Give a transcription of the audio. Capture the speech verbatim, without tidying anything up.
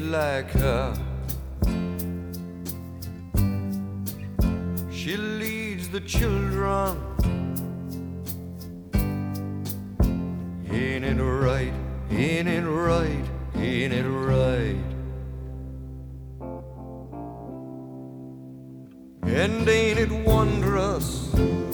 like her. She leads the children. Ain't it right? Ain't it right? Ain't it right? And ain't it wondrous